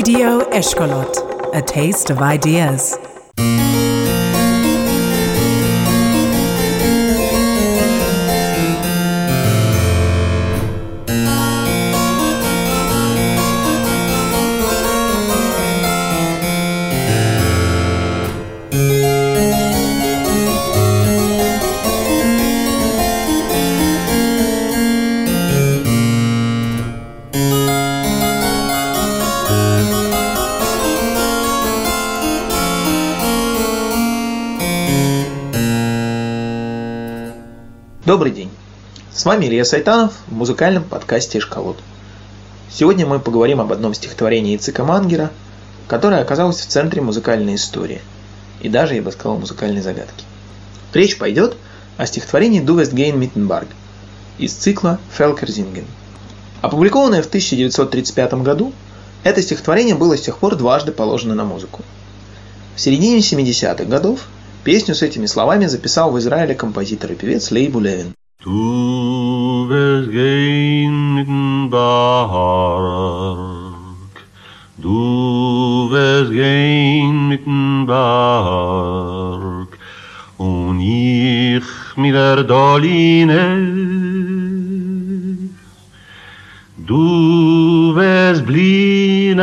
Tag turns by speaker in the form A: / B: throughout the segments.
A: Radio Eshkolot, a taste of ideas.
B: Добрый день! С вами Илья Сайтанов в музыкальном подкасте «Эшколот». Сегодня мы поговорим об одном стихотворении Ицхака Мангера, которое оказалось в центре музыкальной истории и даже, я бы сказал, музыкальной загадки. Речь пойдет о стихотворении «Du wirst gehen mit dem Berg» из цикла «Völkersingen». Опубликованное в 1935 году, это стихотворение было с тех пор дважды положено на музыку. В середине 70-х годов песню с этими словами записал в Израиле композитор и певец Leibu Levin.
C: Du wirst gehen mit dem Berg, du wirst gehen mit dem Berg, und ich mit der Doline. Du wirst blieben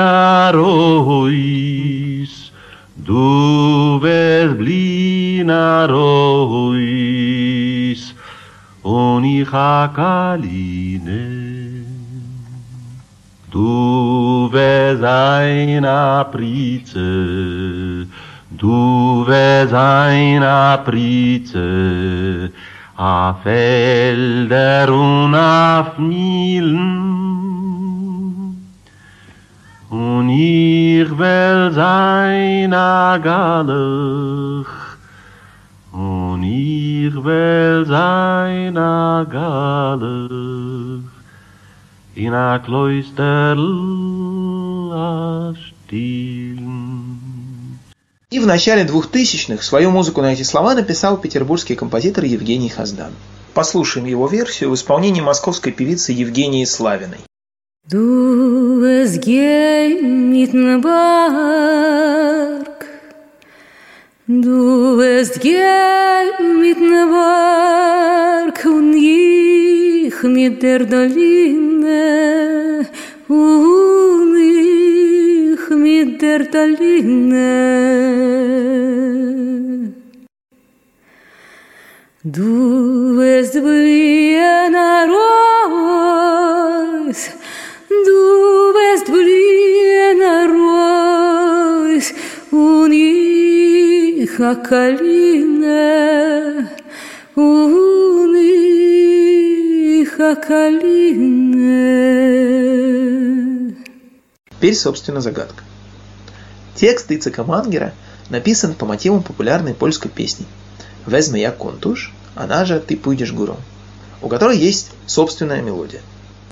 C: Reus, du wirst blieben Reus, und ich alleine. Du wirst eine Pritze, du wirst eine Pritze, auf Felder und auf Nielen. Und ich will sein a Galach, und ich will sein a Galach, in a Kloisterl a stillen.
B: И в начале 2000-х свою музыку на эти слова написал петербургский композитор Евгений Хаздан. Послушаем его версию в исполнении московской певицы Евгении Славиной.
D: Du wirst gehen mit dem Berg, du wirst gehen mit dem Berg, und ich mit der Doline, und ich mit der Doline. Du wirst blieben Reus, du wirst blieben Reus, und ich alleine, und ich alleine.
B: Теперь, собственно, загадка. Текст Ицхака Мангера написан по мотивам популярной польской песни «Wezmę ja kontusz», она же «Ты пойдешь гуром», у которой есть собственная мелодия.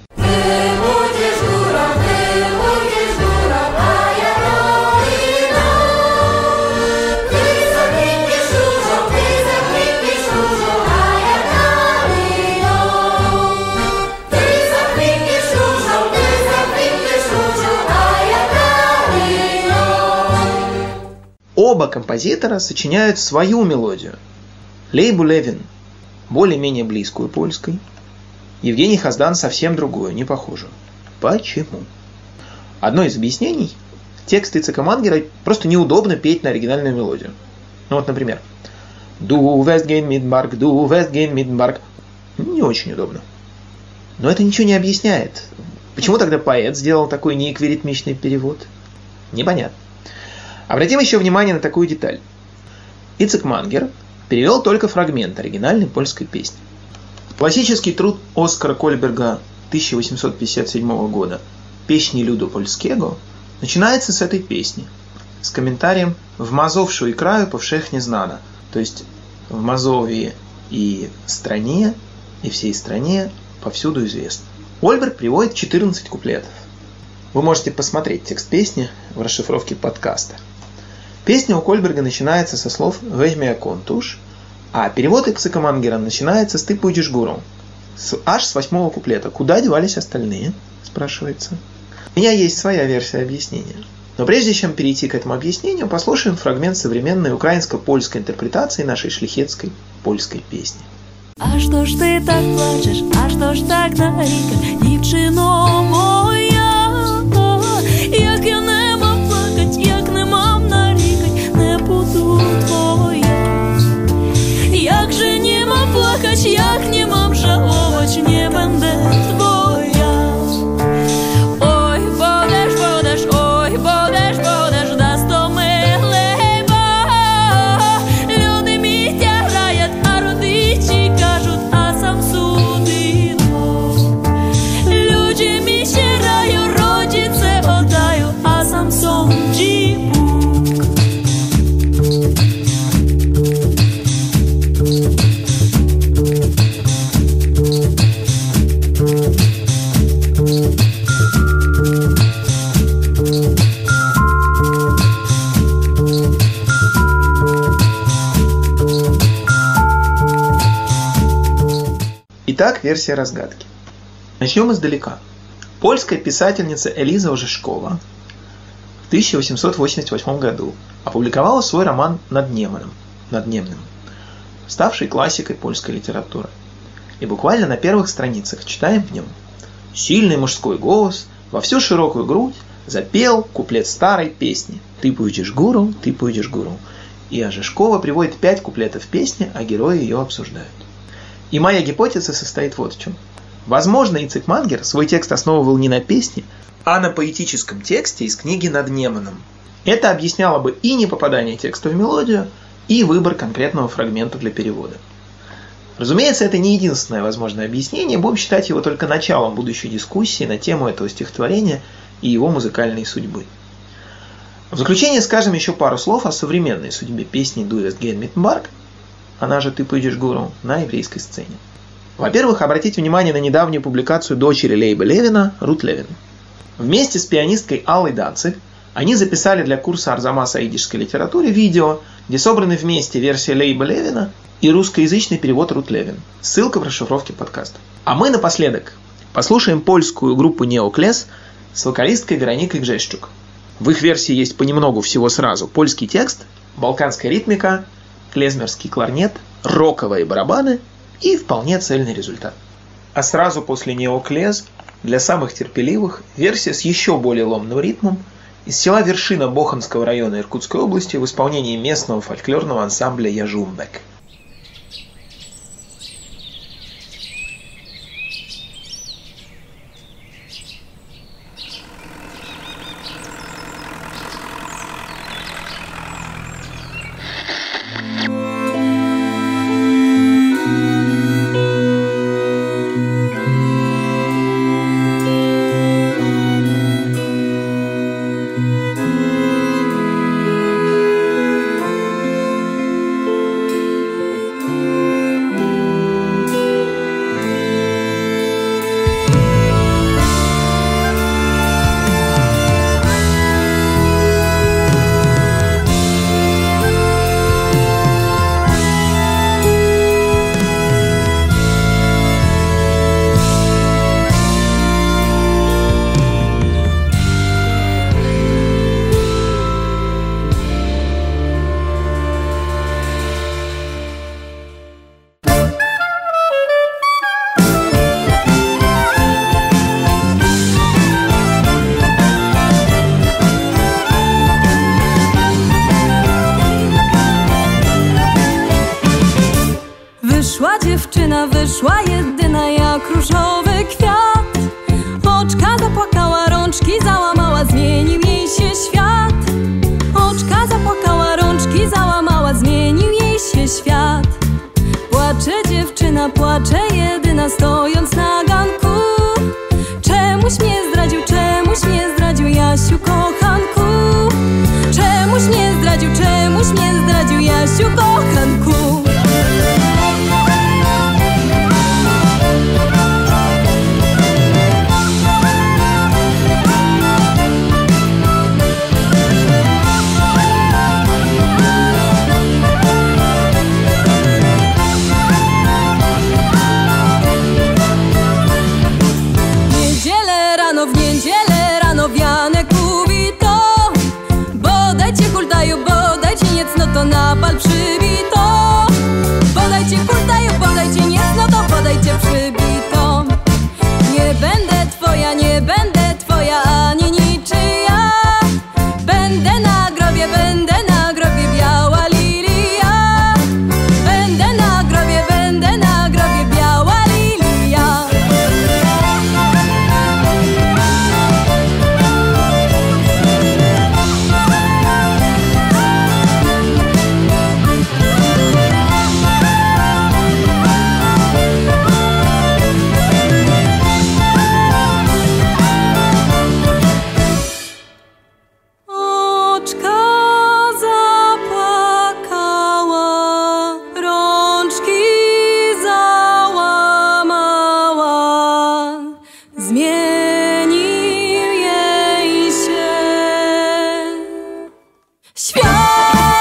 B: Оба композитора сочиняют свою мелодию. Leibu Levin более-менее близкую польской, Евгений Хаздан совсем другую, не похожую. Почему? Одно из объяснений – текст Ицхака Мангера просто неудобно петь на оригинальную мелодию. Ну вот, например, «Du wirst gehen mit dem Berg, du wirst gehen mit dem Berg». Не очень удобно. Но это ничего не объясняет. Почему тогда поэт сделал такой неэквиритмичный перевод? Непонятно. Обратим еще внимание на такую деталь. Ицхак Мангер перевел только фрагмент оригинальной польской песни. Классический труд Оскара Кольберга 1857 года «Песни люду польskiego» начинается с этой песни, с комментарием «В Мазовшу и краю повшехне знано», то есть в Мазовии и стране, и всей стране повсюду известно. Кольберг приводит 14 куплетов. Вы можете посмотреть текст песни в расшифровке подкаста. Песня у Кольберга начинается со слов «Вezmę ja kontusz», а перевод Ицхака Мангера начинается с «Ты пойдешь гуром». Аж с 8-го куплета. Куда девались остальные? Спрашивается. У меня есть своя версия объяснения. Но прежде чем перейти к этому объяснению, послушаем фрагмент современной украинско-польской интерпретации нашей шляхетской польской песни.
D: А что ж ты так плачешь, а что ж так нарікаєш, дівчино моя? Як я не мав плакать, як не мав нарікать, не буду твоя. Як же не мав плакать, як не мав жаловать, не będę твоя. Ой, будеш, будеш, ой, будеш, будеш, дасть то милий Бог. Люди місця грають, а родичі кажуть, а сам судило. Люди місця грають, родице отдаю, а сам судzi Bóg.
B: Итак, версия разгадки. Начнем издалека. Польская писательница Элиза Ожешкова в 1888 году опубликовала свой роман «Наднемным», ставший классикой польской литературы. И буквально на первых страницах читаем в нем: сильный мужской голос во всю широкую грудь запел куплет старой песни «Ты пойдешь гуру, ты пойдешь гуру». И Ожешкова приводит 5 куплетов песни, а герои ее обсуждают. И моя гипотеза состоит вот в чем. Возможно, Ицек Мангер свой текст основывал не на песне, а на поэтическом тексте из книги «Наднемным». Это объясняло бы и непопадание текста в мелодию, и выбор конкретного фрагмента для перевода. Разумеется, это не единственное возможное объяснение, будем считать его только началом будущей дискуссии на тему этого стихотворения и его музыкальной судьбы. В заключение скажем еще пару слов о современной судьбе песни «Du wirst gehen mit Mark», она же «Ты пойдешь гуру», на еврейской сцене. Во-первых, обратите внимание на недавнюю публикацию дочери Лейба Левина, Рут Левин. Вместе с пианисткой Аллой Данциг они записали для курса Арзамаса о идишской литературе видео, где собраны вместе версия Лейба Левина и русскоязычный перевод Рут Левин. Ссылка в расшифровке подкаста. А мы напоследок послушаем польскую группу Неоклес с вокалисткой Вероникой Гжещук. В их версии есть понемногу всего сразу: польский текст, балканская ритмика, клезмерский кларнет, роковые барабаны и вполне цельный результат. А сразу после Неоклез, для самых терпеливых, версия с еще более ломным ритмом из села Вершина Боханского района Иркутской области в исполнении местного фольклорного ансамбля «Яжумбек».
D: Wyszła jedyna jak różowy kwiat. Oczka zapłakała, rączki załamała, zmienił jej się świat. Oczka zapłakała, rączki załamała, zmienił jej się świat. Płacze dziewczyna, płacze jedyna, stojąc na ganku. Czemuś mnie zdradził, Jasiu kochanku. Czemuś mnie zdradził, Jasiu kochanku. fal przybito. Podajcie hultaju, podajcie niezloto, podajcie przybito. Nie będę twoja, nie będę twoja, ani niczyja. Będę na grobie biała lilia. Będę na grobie biała lilia. Oczka zapłakała, rączki załamała, zmienił jej się świat.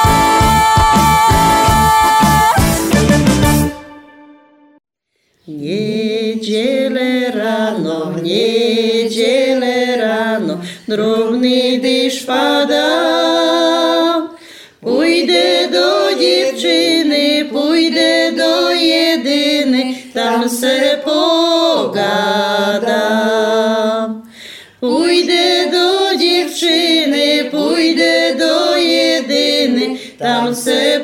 E: W niedzielę rano, drobny deszcz pada. Pójdę do dziewczyny, pójdę do jedyny, tam se pogadam. Pójdę do dziewczyny, pójdę do jedyny, tam se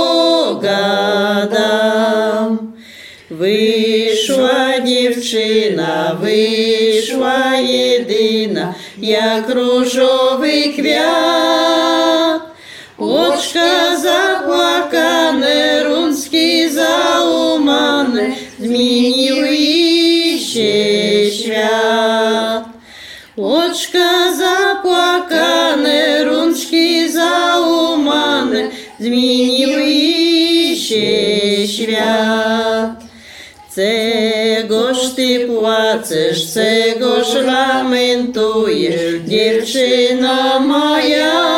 E: pogadam. Wyszła dziewczyna, wyszła jedyna, jak różowy kwiat. Oczka zapłakane, rączki załamane, zmienił jej się świat. Oczka zapłakane, rączki załamane, zmienił jej się świat. Cegoż ty płaczesz, cegoż lamentujesz, dziewczyno moja?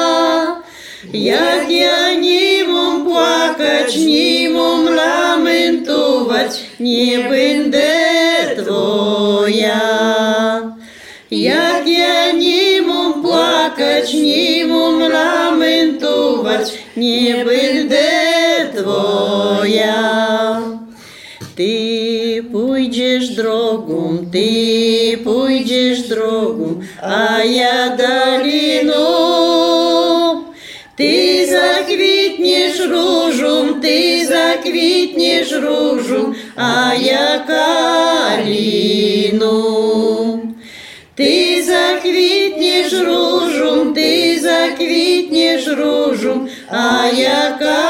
E: Jak ja nie mam płakać, nie mam lamentować, nie będę twoja. Jak ja nie mam płakać, nie mam lamentować, nie będę twoja. Ty pójdziesz drogą, a ja daliną. Ty zakwitniesz różą, a ja kaliną. Ty zakwitniesz różą, a ja kaliną.